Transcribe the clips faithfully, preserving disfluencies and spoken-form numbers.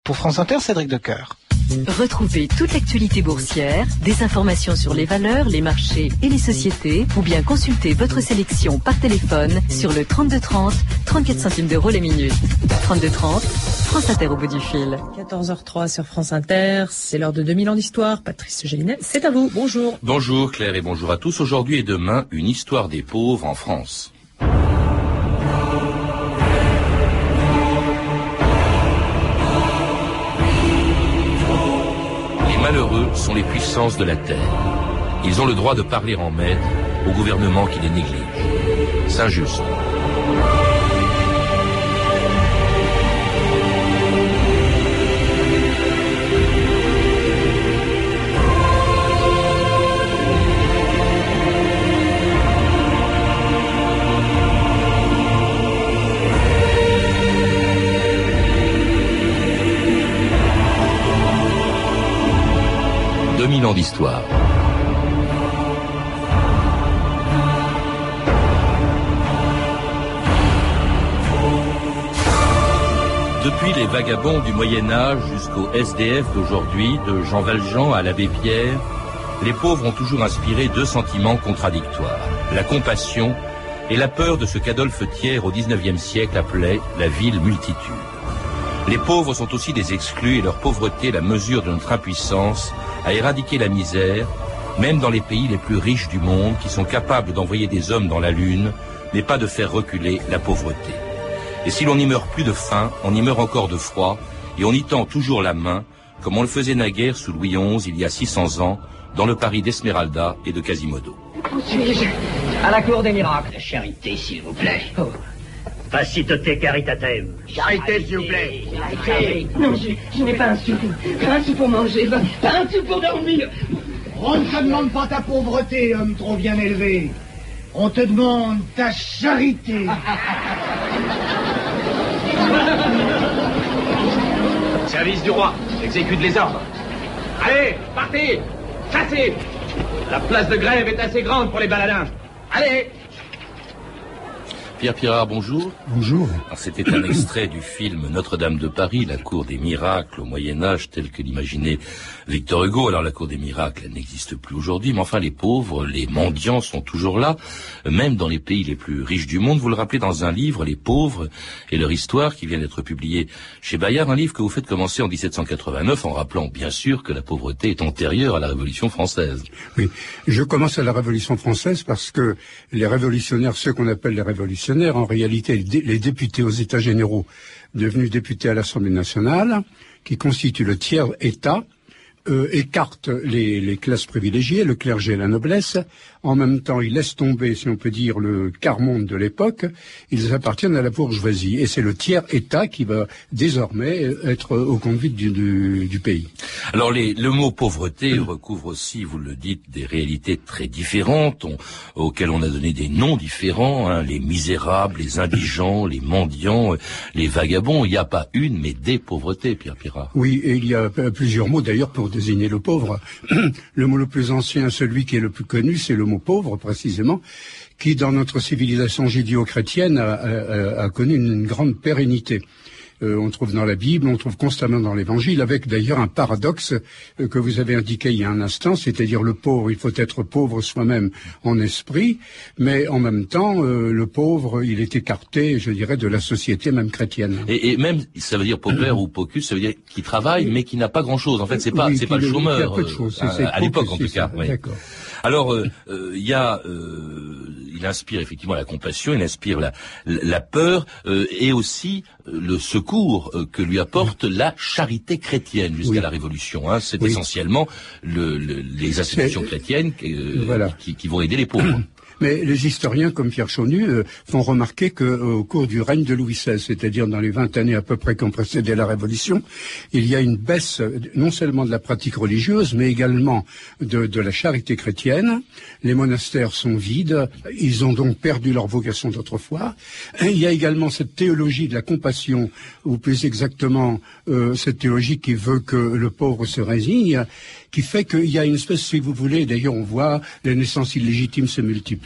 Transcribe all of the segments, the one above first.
Pour France Inter, Cédric Decoeur. Retrouvez toute l'actualité boursière, des informations sur les valeurs, les marchés et les sociétés, ou bien consultez votre sélection par téléphone sur le trente-deux trente, trente-quatre centimes d'euros la minute. trente-deux trente, France Inter au bout du fil. quatorze heures trois sur France Inter, c'est l'heure de deux mille ans d'histoire. Patrice Gélinet, c'est à vous, bonjour. Bonjour Claire et bonjour à tous. Aujourd'hui et demain, une histoire des pauvres en France. Malheureux sont les puissances de la terre. Ils ont le droit de parler en maître au gouvernement qui les néglige. Saint-Just. deux mille ans d'histoire. Depuis les vagabonds du Moyen-Âge jusqu'au S D F d'aujourd'hui, de Jean Valjean à l'abbé Pierre, les pauvres ont toujours inspiré deux sentiments contradictoires, la compassion et la peur de ce qu'Adolphe Thiers au dix-neuvième siècle appelait la vile multitude. Les pauvres sont aussi des exclus et leur pauvreté la mesure de notre impuissance à éradiquer la misère, même dans les pays les plus riches du monde qui sont capables d'envoyer des hommes dans la Lune, mais pas de faire reculer la pauvreté. Et si l'on n'y meurt plus de faim, on y meurt encore de froid, et on y tend toujours la main, comme on le faisait naguère sous Louis onze, il y a six cents ans, dans le Paris d'Esmeralda et de Quasimodo. Où suis-je ? À la cour des miracles. Charité, s'il vous plaît. Oh. Facilité caritatem. Charité, s'il vous plaît. Charité. Non, je, je n'ai pas un sou. Pas un sou pour manger, pas, pas un sou pour dormir. On ne te demande pas ta pauvreté, homme trop bien élevé. On te demande ta charité. Service du roi. J'exécute les ordres. Allez, partez. Chassez. La place de grève est assez grande pour les baladins. Allez. Pierre Pirard, bonjour. Bonjour. C'était un extrait du film Notre-Dame de Paris, la cour des miracles au Moyen-Âge, tel que l'imaginait Victor Hugo. Alors la cour des miracles, elle n'existe plus aujourd'hui, mais enfin les pauvres, les mendiants sont toujours là, même dans les pays les plus riches du monde. Vous le rappelez dans un livre, Les pauvres et leur histoire, qui vient d'être publié chez Bayard, un livre que vous faites commencer en dix-sept cent quatre-vingt-neuf, en rappelant bien sûr que la pauvreté est antérieure à la Révolution française. Oui, je commence à la Révolution française parce que les révolutionnaires, ceux qu'on appelle les révolutionnaires, en réalité, les députés aux États généraux, devenus députés à l'Assemblée nationale, qui constituent le tiers État, euh, écartent les, les classes privilégiées, le clergé et la noblesse. En même temps, ils laissent tomber, si on peut dire, le quart-monde de l'époque. Ils appartiennent à la bourgeoisie. Et c'est le tiers État qui va désormais être au conduite du, du, du pays. Alors, les, le mot pauvreté recouvre aussi, vous le dites, des réalités très différentes, on, auxquelles on a donné des noms différents, hein, les misérables, les indigents, les mendiants, les vagabonds. Il n'y a pas une, mais des pauvretés, Pierre Pirard. Oui, et il y a plusieurs mots d'ailleurs pour désigner le pauvre. Le mot le plus ancien, celui qui est le plus connu, c'est le mot pauvre, précisément, qui, dans notre civilisation judéo-chrétienne, a, a, a connu une grande pérennité. Euh, on trouve dans la Bible, on trouve constamment dans l'Évangile, avec d'ailleurs un paradoxe euh, que vous avez indiqué il y a un instant, c'est-à-dire le pauvre, il faut être pauvre soi-même en esprit, mais en même temps, euh, le pauvre, il est écarté, je dirais, de la société même chrétienne. Et, et même, ça veut dire paupère ou pocus, ça veut dire qui travaille, mais qui n'a pas grand-chose. En fait, c'est pas, oui, c'est pas le chômeur. Il y a peu de choses. Euh, C'est, à, à l'époque, en tout cas. Oui. D'accord. Alors, il euh, euh, y a, euh, il inspire effectivement la compassion, il inspire la, la peur euh, et aussi euh, le secours euh, que lui apporte la charité chrétienne jusqu'à oui. la Révolution. Hein. C'est oui. essentiellement le, le, les institutions chrétiennes euh, voilà. qui, qui vont aider les pauvres. Mais les historiens, comme Pierre Chaunu, euh, font remarquer qu'au euh, cours du règne de Louis seize, c'est-à-dire dans les vingt années à peu près qui ont précédé la Révolution, il y a une baisse non seulement de la pratique religieuse, mais également de, de la charité chrétienne. Les monastères sont vides, ils ont donc perdu leur vocation d'autrefois. Il y a également cette théologie de la compassion, ou plus exactement euh, cette théologie qui veut que le pauvre se résigne, qui fait qu'il y a une espèce, si vous voulez, d'ailleurs on voit les naissances illégitimes se multiplient,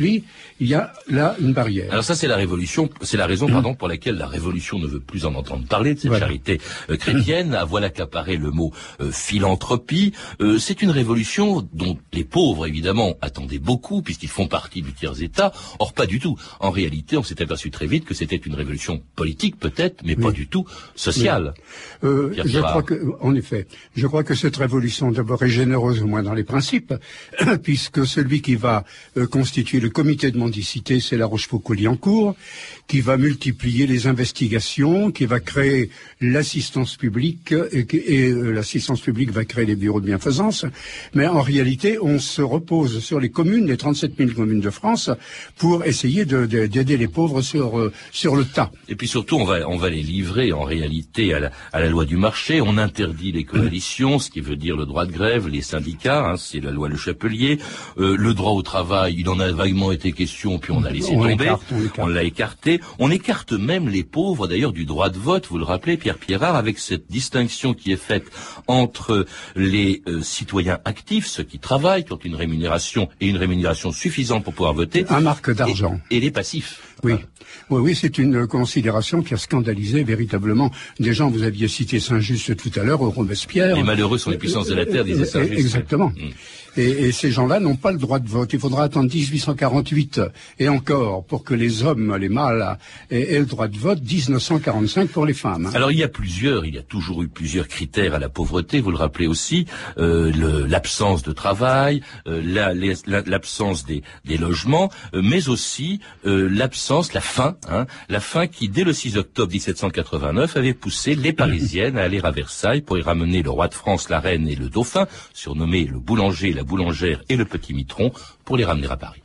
multiplient, il y a là une barrière. Alors ça, c'est la révolution, c'est la raison, pardon, pour laquelle la révolution ne veut plus en entendre parler de cette voilà. charité euh, chrétienne. À voilà qu'apparaît le mot euh, philanthropie. Euh, c'est une révolution dont les pauvres, évidemment, attendaient beaucoup, puisqu'ils font partie du tiers-État. Or, pas du tout. En réalité, on s'est aperçu très vite que c'était une révolution politique, peut-être, mais oui. pas du tout sociale. Oui. Euh, je crois que, en effet, je crois que cette révolution, d'abord, est généreuse, au moins dans les principes, puisque celui qui va euh, constituer le comité de mendicité, c'est La Rochefoucauld-Liancourt, qui va multiplier les investigations, qui va créer l'assistance publique, et, et euh, l'assistance publique va créer les bureaux de bienfaisance. Mais en réalité, on se repose sur les communes, les trente-sept mille communes de France, pour essayer de, de, d'aider les pauvres sur, euh, sur le tas. Et puis surtout, on va, on va les livrer en réalité à la, à la loi du marché. On interdit les coalitions, ce qui veut dire le droit de grève, les syndicats, hein, c'est la loi Le Chapelier. Euh, le droit au travail, il en a vaguement été question, puis on a laissé on tomber. Écarte, on, on l'a écarté. On écarte même les pauvres, d'ailleurs, du droit de vote. Vous le rappelez, Pierre Pierrard, avec cette distinction qui est faite entre les euh, citoyens actifs, ceux qui travaillent, qui ont une rémunération et une rémunération suffisante pour pouvoir voter. Un marque d'argent. Et, et les passifs. Oui. Oui, oui, c'est une considération qui a scandalisé véritablement des gens. Vous aviez cité Saint-Just tout à l'heure, Robespierre. Les malheureux sont les puissances de la terre, disait Saint-Just. Exactement. Mmh. Et, et ces gens-là n'ont pas le droit de vote. Il faudra attendre dix-huit cent quarante-huit et encore pour que les hommes, les mâles, aient, aient le droit de vote. dix-neuf cent quarante-cinq pour les femmes. Alors il y a plusieurs, il y a toujours eu plusieurs critères à la pauvreté. Vous le rappelez aussi, euh, le, l'absence de travail, euh, la, les, la, l'absence des, des logements, euh, mais aussi euh, l'absence, la faim, hein, la faim qui dès le six octobre dix-sept cent quatre-vingt-neuf avait poussé les Parisiennes à aller à Versailles pour y ramener le roi de France, la reine et le dauphin, surnommés le boulanger, la boulangère et le petit mitron, pour les ramener à Paris.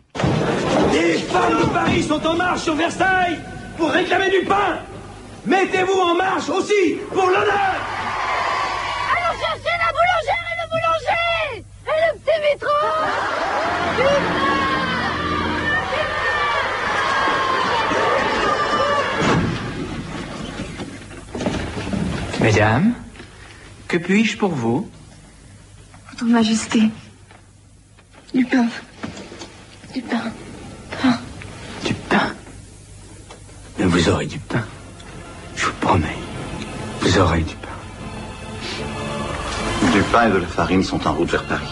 Les femmes de Paris sont en marche sur Versailles pour réclamer du pain. Mettez-vous en marche aussi pour l'honneur. Allons chercher la boulangère et le boulanger et le petit mitron. Mesdames, que puis-je pour vous? Votre Majesté. Du pain. Du pain. Pain. Du pain. Mais vous aurez du pain. Je vous promets. Vous aurez du pain. Du pain et de la farine sont en route vers Paris.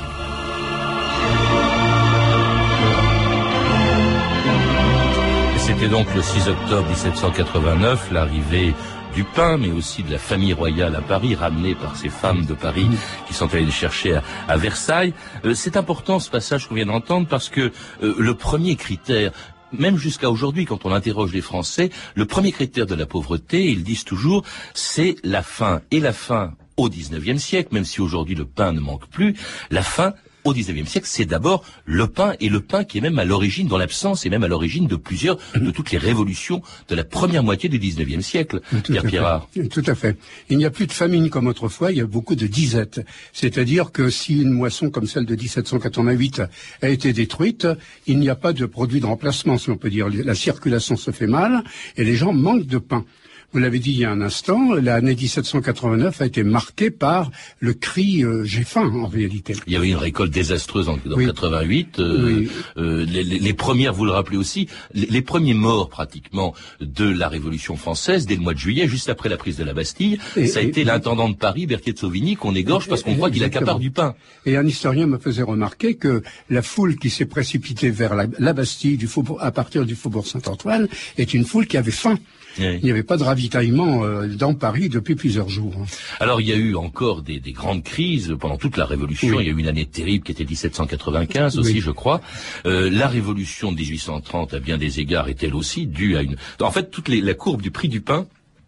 C'était donc le six octobre dix-sept cent quatre-vingt-neuf, l'arrivée du pain, mais aussi de la famille royale à Paris, ramenée par ces femmes de Paris qui sont allées le chercher à, à Versailles. Euh, c'est important ce passage qu'on vient d'entendre parce que euh, le premier critère, même jusqu'à aujourd'hui, quand on interroge les Français, le premier critère de la pauvreté, ils disent toujours, c'est la faim. Et la faim au dix-neuvième siècle, même si aujourd'hui le pain ne manque plus, la faim au dix-neuvième siècle, c'est d'abord le pain, et le pain qui est même à l'origine, dans l'absence, et même à l'origine de plusieurs, de toutes les révolutions de la première moitié du dix-neuvième siècle. Tout Pierre Pierrard. Tout à fait. Il n'y a plus de famine comme autrefois, il y a beaucoup de disettes. C'est-à-dire que si une moisson comme celle de dix-sept cent quatre-vingt-huit a été détruite, il n'y a pas de produit de remplacement, si on peut dire. La circulation se fait mal, et les gens manquent de pain. Vous l'avez dit il y a un instant, l'année dix-sept cent quatre-vingt-neuf a été marquée par le cri euh, « j'ai faim » en réalité. Il y avait une récolte désastreuse en oui. quatre-vingt-huit. Euh, oui. euh, les, les premières, vous le rappelez aussi, les, les premiers morts pratiquement de la Révolution française dès le mois de juillet, juste après la prise de la Bastille, et, ça a et, été et, l'intendant de Paris, Berthier de Sauvigny, qu'on égorge parce qu'on croit qu'il accapare du pain. Et un historien me faisait remarquer que la foule qui s'est précipitée vers la, la Bastille du faubourg, à partir du faubourg Saint-Antoine est une foule qui avait faim. Oui. Il n'y avait pas de ravitaillement euh, dans Paris depuis plusieurs jours. Alors il y a eu encore des, des grandes crises pendant toute la Révolution. Oui. Il y a eu une année terrible qui était dix-sept cent quatre-vingt-quinze aussi, oui. je crois. Euh, la Révolution de dix-huit cent trente, à bien des égards, est elle aussi due à une... En fait, toute les, la courbe du prix du pain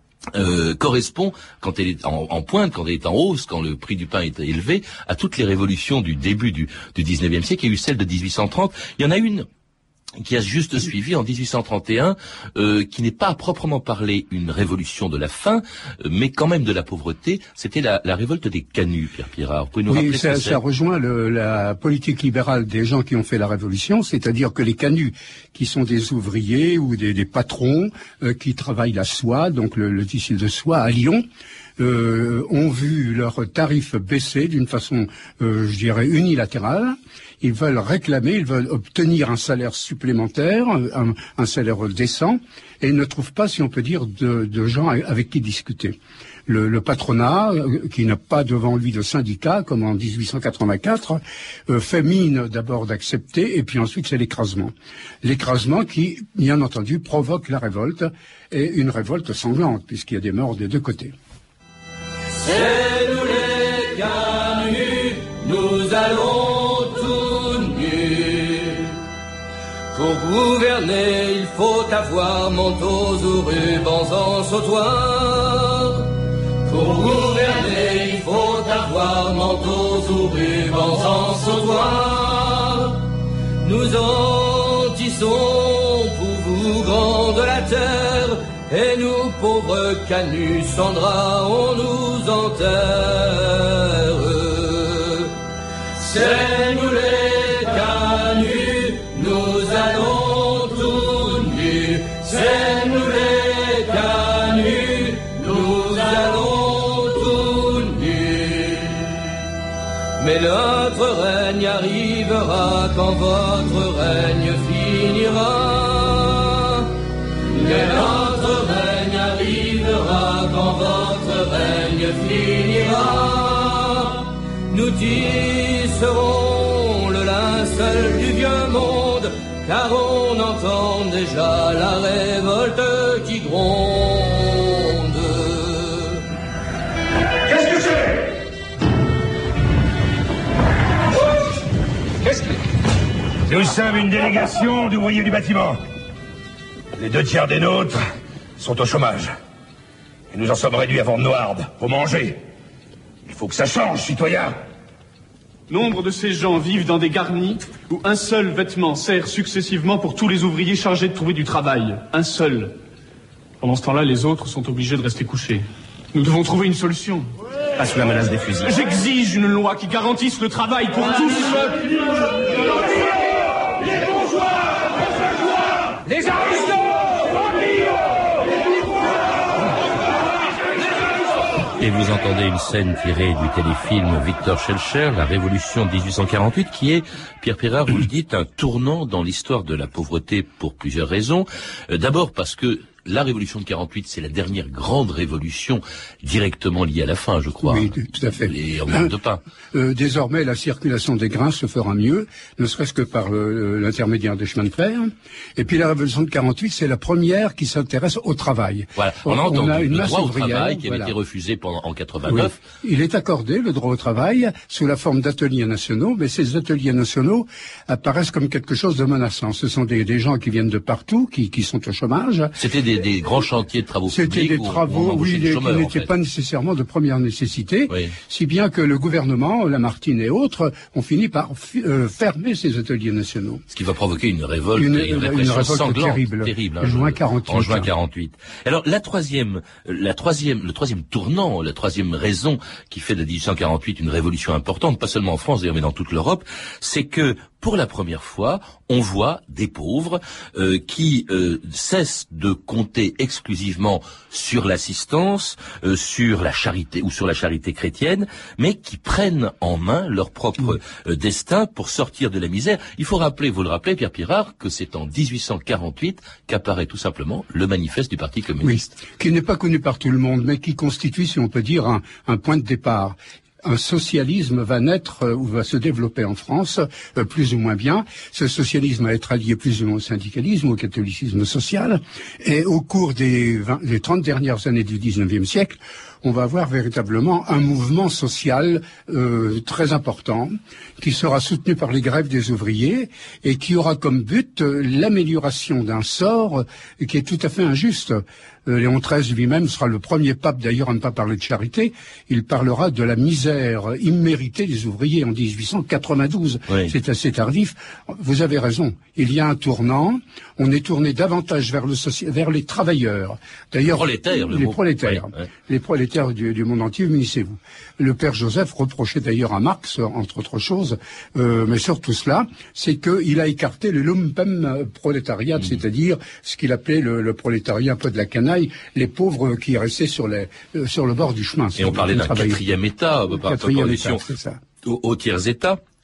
Euh, correspond, quand elle est en, en pointe, quand elle est en hausse, quand le prix du pain est élevé, à toutes les révolutions du début du, du dix-neuvième siècle. Il y a eu celle de dix-huit cent trente. Il y en a une qui a juste suivi en dix-huit cent trente et un, euh, qui n'est pas à proprement parler une révolution de la faim, euh, mais quand même de la pauvreté. C'était la, la révolte des canuts, Pierre Pierrard. Vous pouvez nous oui, rappeler ça, ce que c'est ? Ça rejoint le, la politique libérale des gens qui ont fait la révolution, c'est-à-dire que les canuts, qui sont des ouvriers ou des, des patrons euh, qui travaillent la soie, donc le, le tissu de soie à Lyon, Euh, ont vu leurs tarifs baisser d'une façon, euh, je dirais, unilatérale. Ils veulent réclamer, ils veulent obtenir un salaire supplémentaire, un, un salaire décent, et ils ne trouvent pas, si on peut dire, de, de gens avec qui discuter. Le, le patronat, qui n'a pas devant lui de syndicat, comme en dix-huit cent quatre-vingt-quatre, euh, fait mine d'abord d'accepter, et puis ensuite c'est l'écrasement. L'écrasement qui, bien entendu, provoque la révolte, et une révolte sanglante, puisqu'il y a des morts des deux côtés. C'est nous les canuts, nous allons tout nus. Pour gouverner, il faut avoir manteaux ou rubans en sautoir. Pour gouverner, il faut avoir manteaux ou rubans en sautoir. Nous en tissons pour vous, grands de la terre, et nous, pauvres canuts sans drap, on nous enterre. C'est nous les canuts, nous allons tout nus. C'est nous les canuts, nous allons tout nus. Mais notre règne arrivera quand votre règne finira. Mais notre règne arrivera quand votre règne finira. Nous tisserons le linceul du vieux monde, car on entend déjà la révolte qui gronde. Qu'est-ce que c'est? Qu'est-ce que... Nous sommes une délégation d'ouvriers du bâtiment. Les deux tiers des nôtres sont au chômage. Et nous en sommes réduits à vendre nos hardes, pour manger. Il faut que ça change, citoyens. Nombre de ces gens vivent dans des garnis où un seul vêtement sert successivement pour tous les ouvriers chargés de trouver du travail. Un seul. Pendant ce temps-là, les autres sont obligés de rester couchés. Nous devons trouver une solution. Pas sous la menace des fusils. J'exige une loi qui garantisse le travail pour tous. Les bourgeois, les aristos. Et vous entendez une scène tirée du téléfilm Victor Schœlcher, La Révolution de dix-huit cent quarante-huit, qui est, Pierre Pirard, vous le dites, un tournant dans l'histoire de la pauvreté pour plusieurs raisons. Euh, d'abord parce que la Révolution de quarante-huit, c'est la dernière grande révolution directement liée à la faim, je crois. Oui, tout à fait. Les en manque de pain. Euh, désormais, la circulation des grains se fera mieux, ne serait-ce que par le, l'intermédiaire des chemins de fer. Et puis la Révolution de quarante-huit, c'est la première qui s'intéresse au travail. Voilà, on, on a entendu on a une le masse droit au ouvrière, travail qui avait voilà. été refusé pendant, en quatre-vingt-neuf. Oui. Il est accordé, le droit au travail, sous la forme d'ateliers nationaux, mais ces ateliers nationaux apparaissent comme quelque chose de menaçant. Ce sont des, des gens qui viennent de partout, qui, qui sont au chômage. C'était des, des grands chantiers de travaux publics. C'était des travaux, oui, des, qui n'étaient en fait. pas nécessairement de première nécessité, oui. Si bien que le gouvernement, Lamartine et autres, ont fini par euh, fermer ces ateliers nationaux. Ce qui va provoquer une révolte, une, une répression une révolte sanglante, terrible, terrible en juin quarante-huit. En juin quarante-huit. Alors la troisième, la troisième, le troisième tournant, la troisième raison qui fait de dix-huit cent quarante-huit une révolution importante, pas seulement en France d'ailleurs, mais dans toute l'Europe, c'est que pour la première fois, on voit des pauvres euh, qui euh, cessent de compter exclusivement sur l'assistance, euh, sur la charité ou sur la charité chrétienne, mais qui prennent en main leur propre euh, destin pour sortir de la misère. Il faut rappeler, vous le rappelez, Pierre Pirard, que c'est en dix-huit cent quarante-huit qu'apparaît tout simplement le manifeste du Parti communiste. Oui, qui n'est pas connu par tout le monde, mais qui constitue, si on peut dire, un, un point de départ. Un socialisme va naître euh, ou va se développer en France, euh, plus ou moins bien. Ce socialisme va être allié plus ou moins au syndicalisme, au catholicisme social. Et au cours des, vingt, des trente dernières années du dix-neuvième siècle, on va avoir véritablement un mouvement social euh, très important qui sera soutenu par les grèves des ouvriers et qui aura comme but euh, l'amélioration d'un sort euh, qui est tout à fait injuste. Euh, Léon treize lui-même sera le premier pape d'ailleurs à ne pas parler de charité. Il parlera de la misère imméritée des ouvriers en dix-huit cent quatre-vingt-douze. Oui. C'est assez tardif. Vous avez raison. Il y a un tournant. On est tourné davantage vers, le soci... vers les travailleurs. D'ailleurs, prolétaires, les le prolétaires. Oui, oui. Les prolétaires du, du monde entier, munissez-vous. Le père Joseph reprochait d'ailleurs à Marx, entre autres choses, euh, mais surtout cela, c'est qu'il a écarté le lumpen prolétariat, mmh. c'est-à-dire ce qu'il appelait le, le prolétariat un peu de la canaille, les pauvres qui restaient sur, les, euh, sur le bord du chemin. Et on parlait d'un quatrième État, par quatrième opposition État, c'est ça. Au, au tiers État.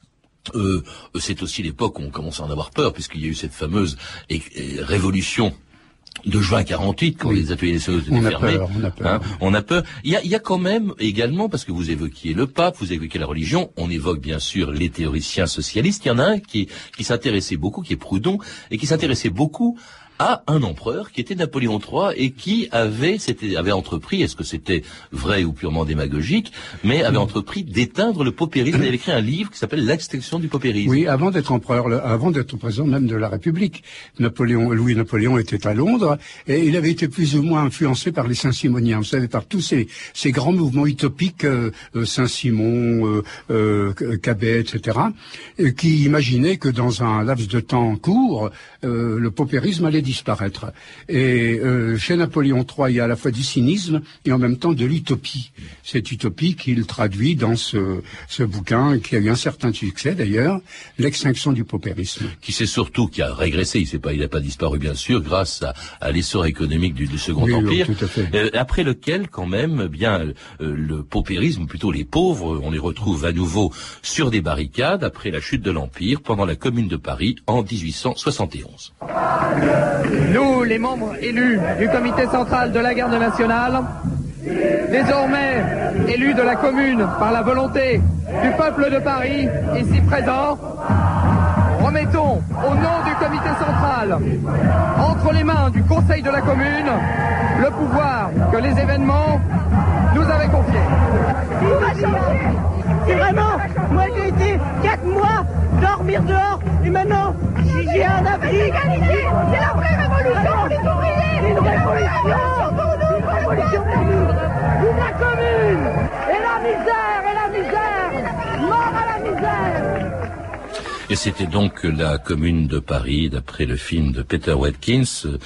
Euh, c'est aussi l'époque où on commence à en avoir peur, puisqu'il y a eu cette fameuse é- é- révolution de juin quarante-huit, quand oui. les ateliers nationaux étaient on a fermés. Peur, on a peur. Hein, on a peur. Il y a, il y a quand même également, parce que vous évoquiez le pape, vous évoquiez la religion, on évoque bien sûr les théoriciens socialistes. Il y en a un qui, qui s'intéressait beaucoup, qui est Proudhon, et qui s'intéressait beaucoup à un empereur qui était Napoléon trois et qui avait, c'était, avait entrepris, est-ce que c'était vrai ou purement démagogique, mais avait entrepris d'éteindre le paupérisme. Il avait écrit un livre qui s'appelle L'extinction du paupérisme. Oui, avant d'être empereur, le, avant d'être président même de la République, Napoléon, Louis Napoléon était à Londres et il avait été plus ou moins influencé par les Saint-Simoniens. Vous savez, par tous ces, ces grands mouvements utopiques, euh, Saint-Simon, euh, euh, Cabet, et cetera, euh, qui imaginaient que dans un laps de temps court, euh, le paupérisme allait disparaître. Et euh, chez Napoléon trois, il y a à la fois du cynisme et en même temps de l'utopie. Cette utopie qu'il traduit dans ce, ce bouquin, qui a eu un certain succès d'ailleurs, L'extinction du paupérisme. Qui c'est surtout qui a régressé, il n'a pas, il a pas disparu bien sûr, grâce à, à l'essor économique du, du Second oui, Empire, oui, tout à fait. Euh, après lequel quand même, bien euh, le paupérisme, ou plutôt les pauvres, on les retrouve à nouveau sur des barricades après la chute de l'Empire, pendant la Commune de Paris en dix-huit cent soixante et onze. Nous, les membres élus du comité central de la garde nationale, désormais élus de la commune par la volonté du peuple de Paris, ici présent, remettons au nom du comité central, entre les mains du conseil de la commune, le pouvoir que les événements nous avaient confié. Tout va changer. C'est vraiment, moi j'ai été quatre mois dormir dehors et maintenant j'ai un abri. C'est la vraie révolution pour les ouvriers. C'est une révolution pour nous. Une révolution pour nous. Vive la commune. Et la misère, et la misère. Mort à la misère. Et c'était donc la Commune de Paris, d'après le film de Peter Watkins,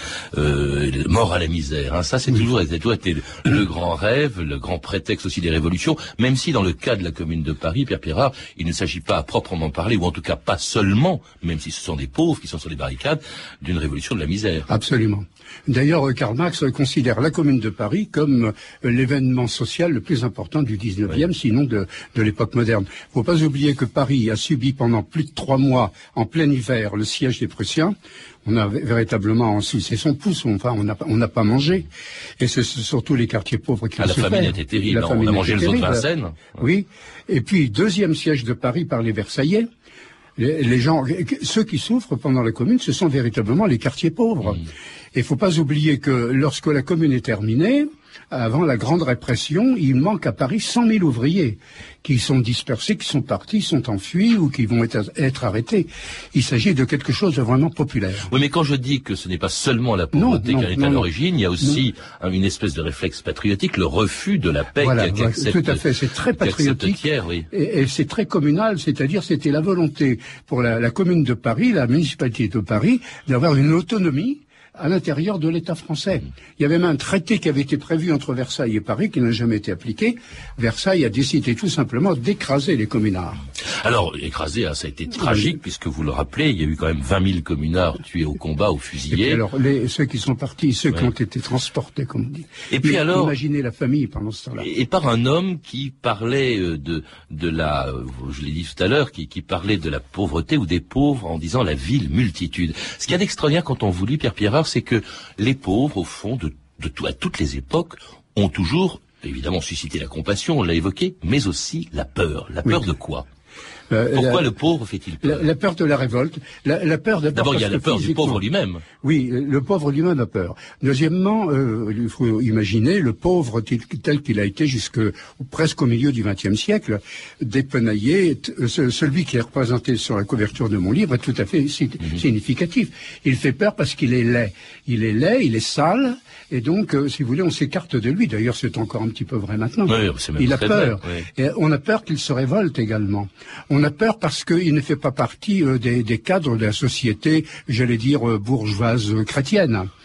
euh, Mort à la misère. Hein. Ça, c'est toujours, ça a toujours été le, le grand rêve, le grand prétexte aussi des révolutions, même si dans le cas de la Commune de Paris, Pierre Pirard, il ne s'agit pas à proprement parler, ou en tout cas pas seulement, même si ce sont des pauvres qui sont sur les barricades, d'une révolution de la misère. Absolument. D'ailleurs, Karl Marx considère la Commune de Paris comme l'événement social le plus important du dix-neuvième, oui. sinon de, de l'époque moderne. Il ne faut pas oublier que Paris a subi pendant plus de trois mois, en plein hiver, le siège des Prussiens. On a véritablement sucé son pouce, enfin, on n'a on n'a pas mangé. Et c'est surtout les quartiers pauvres qui ah, ont la souffert. Famine était terrible, on a mangé le zoo de Vincennes. Oui. Et puis, deuxième siège de Paris par les Versaillais. Les, les gens, ceux qui souffrent pendant la Commune, ce sont véritablement les quartiers pauvres. Mmh. Et il ne faut pas oublier que lorsque la Commune est terminée, avant la grande répression, il manque à Paris cent mille ouvriers qui sont dispersés, qui sont partis, sont enfuis ou qui vont être, être arrêtés. Il s'agit de quelque chose de vraiment populaire. Oui, mais quand je dis que ce n'est pas seulement la pauvreté qui est à l'origine, il y a aussi non. une espèce de réflexe patriotique, le refus de la paix voilà, qui accepte. Tout à fait, c'est très patriotique Thiers, oui. et, et c'est très communal, c'est-à-dire c'était la volonté pour la, la Commune de Paris, la municipalité de Paris, d'avoir une autonomie à l'intérieur de l'État français. Il y avait même un traité qui avait été prévu entre Versailles et Paris qui n'a jamais été appliqué. Versailles a décidé tout simplement d'écraser les communards. Alors, écraser, ça a été tragique, oui. puisque vous le rappelez, il y a eu quand même vingt mille communards tués au combat, ou fusillés. Et puis alors, les, ceux qui sont partis, ceux oui. qui ont été transportés, comme on dit. Et puis alors, imaginez la famille pendant ce temps-là. Et, et par un homme qui parlait de, de la, je l'ai dit tout à l'heure, qui, qui parlait de la pauvreté ou des pauvres en disant la ville multitude. Ce qu'il y a d'extraordinaire quand on vous lit, Pierre Pirard, c'est que les pauvres, au fond, de, de tout, à toutes les époques, ont toujours, évidemment, suscité la compassion, on l'a évoqué, mais aussi la peur. La peur oui. de quoi ? Euh, Pourquoi la, le pauvre fait-il peur la, la peur de la révolte. La, la peur d'abord. D'abord, il y a la peur du pauvre lui-même. Oui, le pauvre lui-même a peur. Deuxièmement, euh, il faut imaginer le pauvre tel, tel qu'il a été jusque presque au milieu du vingtième siècle, dépenaillé. Celui qui est représenté sur la couverture de mon livre est tout à fait mm-hmm. significatif. Il fait peur parce qu'il est laid. Il est laid, il est sale, et donc, euh, si vous voulez, on s'écarte de lui. D'ailleurs, c'est encore un petit peu vrai maintenant. Oui, c'est même il a très peur. Vrai, oui. Et on a peur qu'il se révolte également. On a peur parce qu'il ne fait pas partie euh, des, des cadres de la société, j'allais dire, euh, bourgeoise euh, chrétienne.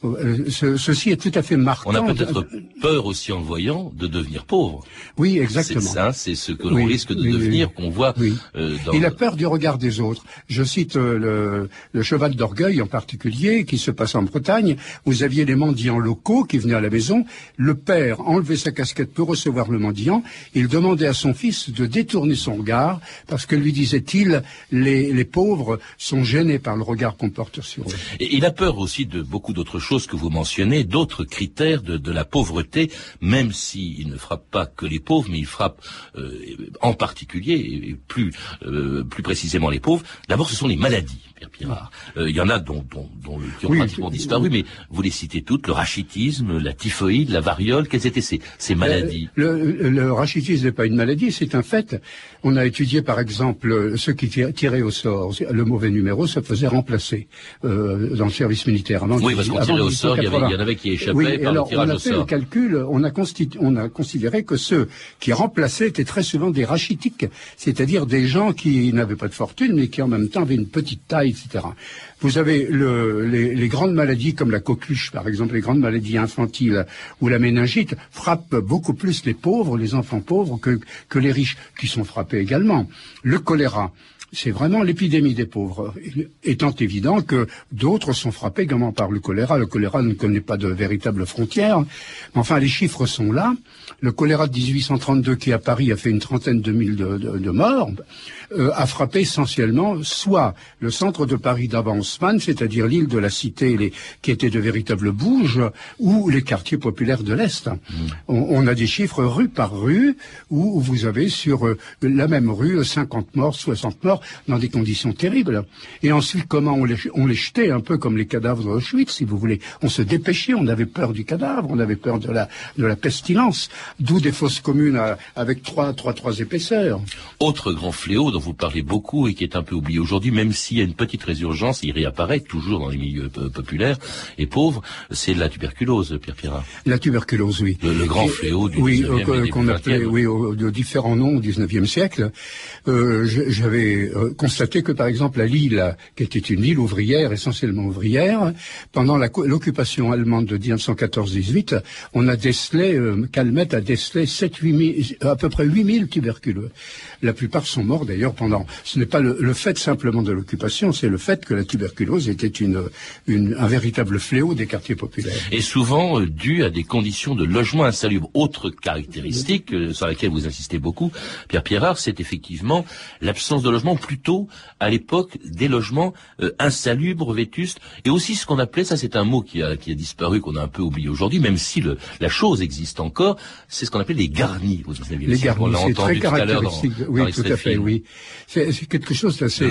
Euh, ce, ceci est tout à fait marquant. On a peut-être peur aussi en le voyant de devenir pauvre. Oui, exactement. C'est ça, c'est ce que l'on oui, risque de oui, devenir, oui. qu'on voit. Oui. Euh, dans Il a peur du regard des autres. Je cite euh, le, le cheval d'orgueil en particulier, qui se passe en Bretagne. Vous aviez les mendiants locaux qui venaient à la maison. Le père enlevait sa casquette pour recevoir le mendiant. Il demandait à son fils de détourner son regard, parce que lui disait-il, les, les pauvres sont gênés par le regard qu'on porte sur eux. Et il a peur aussi de beaucoup d'autres choses que vous mentionnez, d'autres critères de, de la pauvreté, même s'il ne frappe pas que les pauvres, mais il frappe euh, en particulier, et plus, euh, plus précisément les pauvres. D'abord, ce sont les maladies, Pierre Pirard. Euh, il y en a dont, dont, dont, qui ont oui, pratiquement oui. disparu, mais vous les citez toutes, le rachitisme, la typhoïde, la variole, quelles étaient ces, ces maladies? Le, le, le rachitisme n'est pas une maladie, c'est un fait. On a étudié, par exemple, ceux qui tiraient au sort. Le mauvais numéro se faisait remplacer euh, dans le service militaire. Avant oui, parce qu'on tirait au sort, il y, avait, il y en avait qui échappaient oui, par alors, le tirage on a au fait sort. le calcul, on a, constitu- on a considéré que ceux qui remplaçaient étaient très souvent des rachitiques, c'est-à-dire des gens qui n'avaient pas de fortune, mais qui en même temps avaient une petite taille, et cetera. Vous avez le, les, les grandes maladies comme la coqueluche, par exemple, les grandes maladies infantiles ou la méningite frappent beaucoup plus les pauvres, les enfants pauvres, que, que les riches, qui sont frappés également. Le choléra, c'est vraiment l'épidémie des pauvres, étant évident que d'autres sont frappés également par le choléra. Le choléra ne connaît pas de véritable frontière. Enfin, les chiffres sont là. Le choléra de dix-huit cent trente-deux, qui à Paris a fait une trentaine de mille de, de, de morts, euh, a frappé essentiellement soit le centre de Paris d'Avancement, c'est-à-dire l'île de la Cité, les, qui étaient de véritables bouges, ou les quartiers populaires de l'Est. Mmh. On, on a des chiffres rue par rue, où vous avez sur euh, la même rue cinquante morts, soixante morts, dans des conditions terribles. Et ensuite, comment on les, on les jetait, un peu comme les cadavres d'Auschwitz, si vous voulez. On se dépêchait, on avait peur du cadavre, on avait peur de la, de la pestilence. D'où des fosses communes à, avec trois, trois, trois épaisseurs. Autre grand fléau dont vous parlez beaucoup et qui est un peu oublié aujourd'hui, même s'il y a une petite résurgence, il réapparaît toujours dans les milieux populaires et pauvres, c'est la tuberculose, Pierre Pirard. La tuberculose, oui. Le, le grand et, fléau du oui, dix-neuvième euh, et qu'on appelait, oui, de différents noms au dix-neuvième siècle. Euh, j'avais euh, constaté que, par exemple, à Lille, qui était une ville ouvrière, essentiellement ouvrière, pendant la, l'occupation allemande de dix-neuf cent quatorze dix-huit, on a décelé, euh, Calmette a décelé sept, huit mille, à peu près huit mille tuberculeux. La plupart sont morts d'ailleurs pendant. Ce n'est pas le, le fait simplement de l'occupation, c'est le fait que la tuberculose était une, une, un véritable fléau des quartiers populaires. Et souvent euh, dû à des conditions de logement insalubres. Autre caractéristique euh, sur laquelle vous insistez beaucoup, Pierre Pirard, c'est effectivement l'absence de logement, plutôt à l'époque des logements euh, insalubres, vétustes, et aussi ce qu'on appelait, ça c'est un mot qui a, qui a disparu, qu'on a un peu oublié aujourd'hui, même si le, la chose existe encore, c'est ce qu'on appelait les garnis au dix-neuvième siècle. Les garnis, c'est très caractéristique. Dans, oui, dans tout à fait, films. oui. C'est, c'est quelque chose d'assez,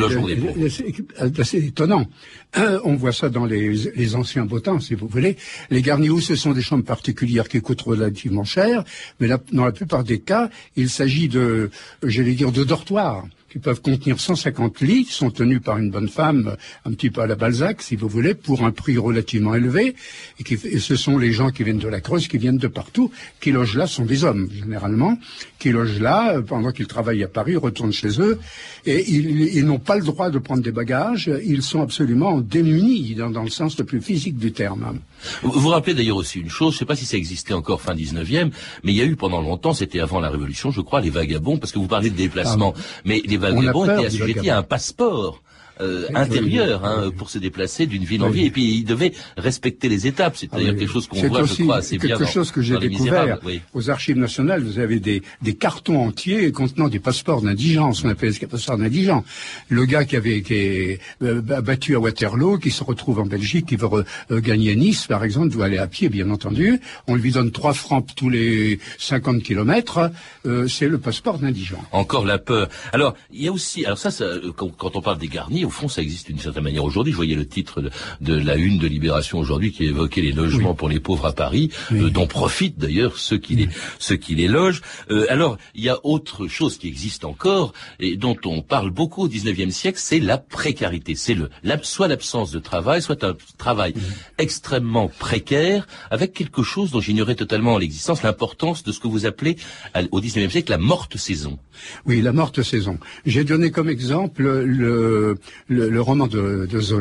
d'assez étonnant. Un, on voit ça dans les, les anciens botans, si vous voulez. Les garnis, ce sont des chambres particulières qui coûtent relativement cher, mais là, dans la plupart des cas, il s'agit de, j'allais dire, de dortoirs qui peuvent contenir cent cinquante lits, sont tenus par une bonne femme, un petit peu à la Balzac, si vous voulez, pour un prix relativement élevé, et, qui, et ce sont les gens qui viennent de la Creuse, qui viennent de partout, qui logent là, sont des hommes, généralement, qui logent là, pendant qu'ils travaillent à Paris, retournent chez eux, et ils, ils n'ont pas le droit de prendre des bagages, ils sont absolument démunis, dans, dans le sens le plus physique du terme. Vous vous rappelez d'ailleurs aussi une chose, je ne sais pas si ça existait encore fin dix-neuvième, mais il y a eu pendant longtemps, c'était avant la Révolution, je crois, les vagabonds, parce que vous parlez de déplacement, ah, mais les vagabonds étaient assujettis à un passeport. Euh, intérieur hein, pour se déplacer d'une ville en ville, et puis il devait respecter les étapes, c'est-à-dire ah, quelque chose qu'on voit, je crois, assez bien quelque chose que j'ai découvert oui. Aux archives nationales. Vous avez des, des cartons entiers contenant des passeports d'indigents, ce qu'on appelle des passeports d'indigents. Le gars qui avait qui est euh, battu à Waterloo, qui se retrouve en Belgique, qui veut re, euh, gagner Nice, par exemple, doit aller à pied, bien entendu. On lui donne trois francs tous les cinquante kilomètres. Euh, c'est le passeport d'indigent. Encore la peur. Alors il y a aussi, alors ça, ça quand, quand on parle des garnis, au fond, ça existe d'une certaine manière aujourd'hui. Je voyais le titre de, de la une de Libération aujourd'hui qui évoquait les logements oui. pour les pauvres à Paris, oui. euh, dont profitent d'ailleurs ceux qui les, oui. ceux qui les logent. Euh, alors, il y a autre chose qui existe encore et dont on parle beaucoup au dix-neuvième siècle, c'est la précarité. C'est le, la, soit l'absence de travail, soit un travail oui. extrêmement précaire, avec quelque chose dont j'ignorais totalement l'existence, l'importance de ce que vous appelez au dix-neuvième siècle la morte saison. Oui, la morte saison. J'ai donné comme exemple le Le, le roman de, de Zola,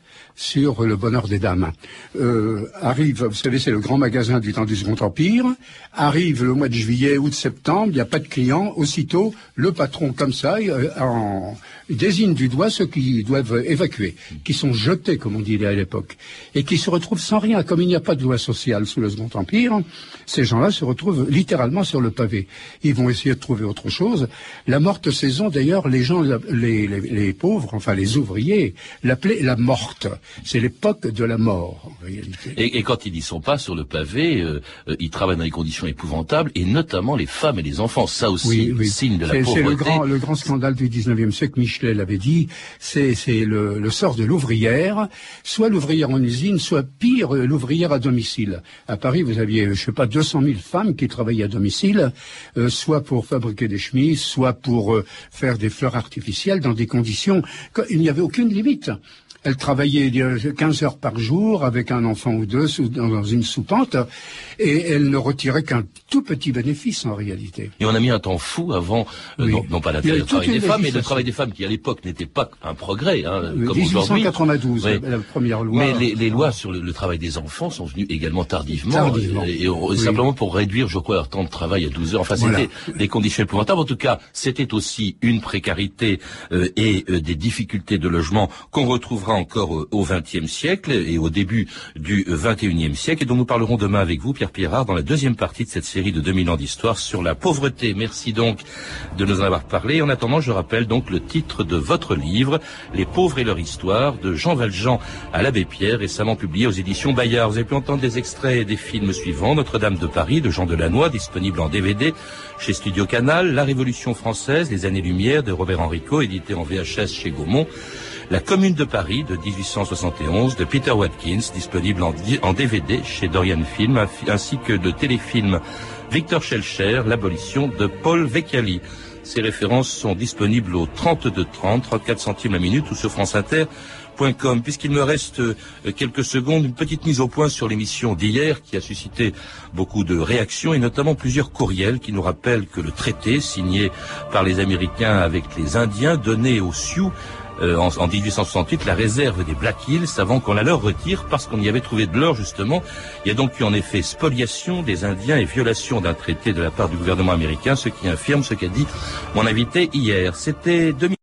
sur le bonheur des dames. Euh, arrive, vous savez, c'est le grand magasin du temps du Second Empire. Arrive le mois de juillet, août, septembre, il n'y a pas de clients. Aussitôt, le patron, comme ça, euh, en, désigne du doigt ceux qui doivent évacuer, qui sont jetés, comme on disait à l'époque, et qui se retrouvent sans rien. Comme il n'y a pas de loi sociale sous le Second Empire, ces gens-là se retrouvent littéralement sur le pavé. Ils vont essayer de trouver autre chose. La morte saison, d'ailleurs, les gens, les, les, les pauvres, enfin les ouvriers, l'appelaient la morte. C'est l'époque de la mort, en réalité. Et, et quand ils n'y sont pas sur le pavé, euh, euh, ils travaillent dans des conditions épouvantables, et notamment les femmes et les enfants. Ça aussi, oui, oui. signe de la c'est, pauvreté. C'est le grand, le grand scandale du dix-neuvième siècle, Michelet l'avait dit, c'est, c'est le, le sort de l'ouvrière, soit l'ouvrière en usine, soit pire, l'ouvrière à domicile. À Paris, vous aviez, je sais pas, deux cent mille femmes qui travaillaient à domicile, euh, soit pour fabriquer des chemises, soit pour euh, faire des fleurs artificielles dans des conditions, il n'y avait aucune limite. Elle travaillait quinze heures par jour avec un enfant ou deux dans une soupente et elle ne retirait qu'un tout petit bénéfice en réalité. Et on a mis un temps fou avant, euh, oui. non, non pas l'intérêt du travail des femmes, mais le travail des femmes qui à l'époque n'était pas un progrès, hein, oui, comme dix-huit cent quatre-vingt-douze, aujourd'hui. Oui. La première loi. Mais les, les lois sur le, le travail des enfants sont venues également tardivement, tardivement. Et, et, oui. simplement pour réduire, je crois, leur temps de travail à douze heures. Enfin, voilà. C'était des conditions épouvantables. En tout cas, c'était aussi une précarité euh, et euh, des difficultés de logement qu'on retrouvera encore euh, au vingtième siècle et au début du vingt et unième siècle, et dont nous parlerons demain avec vous, Pierre Pierrard, dans la deuxième partie de cette série de deux mille ans d'histoire sur la pauvreté. Merci donc de nous en avoir parlé. En attendant, je rappelle donc le titre de votre livre, Les pauvres et leur histoire, de Jean Valjean à l'Abbé Pierre, récemment publié aux éditions Bayard. Vous avez pu entendre des extraits des films suivants: Notre-Dame de Paris, de Jean Delannoy, disponible en D V D chez Studio Canal; La Révolution française, Les années-lumière, de Robert Enrico, édité en V H S chez Gaumont; La Commune de Paris de dix-huit cent soixante et onze de Peter Watkins, disponible en, en D V D chez Dorian Film, ainsi que le téléfilm Victor Schellcher, L'abolition de Paul Vecchiali. Ces références sont disponibles au trente-deux trente, trente-quatre centimes la minute ou sur franceinter point com. Puisqu'il me reste quelques secondes, une petite mise au point sur l'émission d'hier qui a suscité beaucoup de réactions et notamment plusieurs courriels qui nous rappellent que le traité signé par les Américains avec les Indiens donnait aux Sioux Euh, en, en dix-huit cent soixante-huit, la réserve des Black Hills avant qu'on la leur retire parce qu'on y avait trouvé de l'or justement. Il y a donc eu en effet spoliation des Indiens et violation d'un traité de la part du gouvernement américain, ce qui infirme ce qu'a dit mon invité hier. C'était deux mille